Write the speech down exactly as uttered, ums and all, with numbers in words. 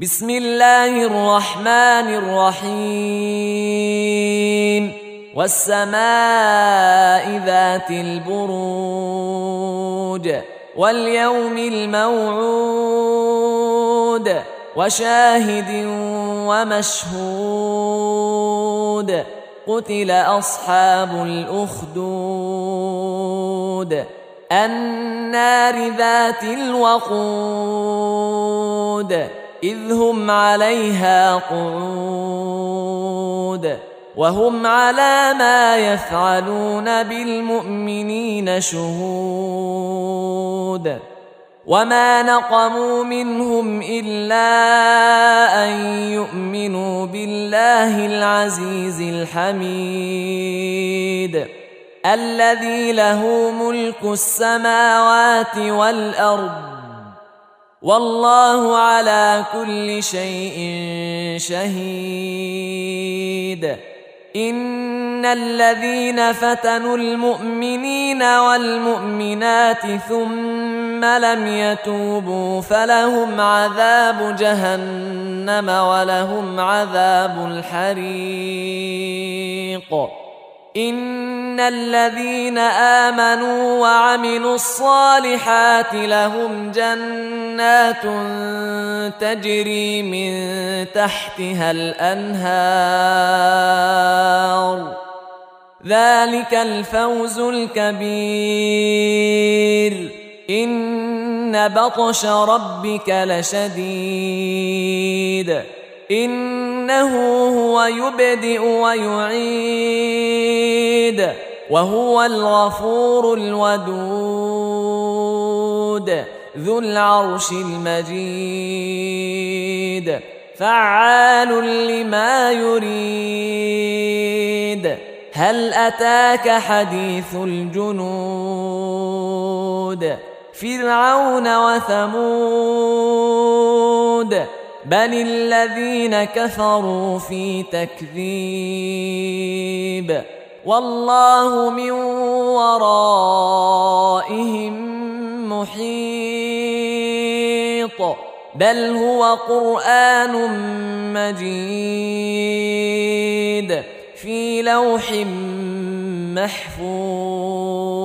بسم الله الرحمن الرحيم والسماء ذات البروج واليوم الموعود وشاهد ومشهود قتل أصحاب الأخدود النار ذات الوقود إذ هم عليها قعود وهم على ما يفعلون بالمؤمنين شهود وما نقموا منهم إلا أن يؤمنوا بالله العزيز الحميد الذي له ملك السماوات والأرض والله على كل شيء شهيد إن الذين فتنوا المؤمنين والمؤمنات ثم لم يتوبوا فلهم عذاب جهنم ولهم عذاب الحريق إن الذين آمنوا وعملوا الصالحات لهم جنات تجري من تحتها الأنهار ذلك الفوز الكبير إن بطش ربك لشديد إنه هو يبدئ ويعيد وهو الغفور الودود ذو العرش المجيد فعال لما يريد هل أتاك حديث الجنود فرعون وثمود بل الذين كفروا في تكذيب والله من ورائهم محيط بل هو قرآن مجيد في لوح محفوظ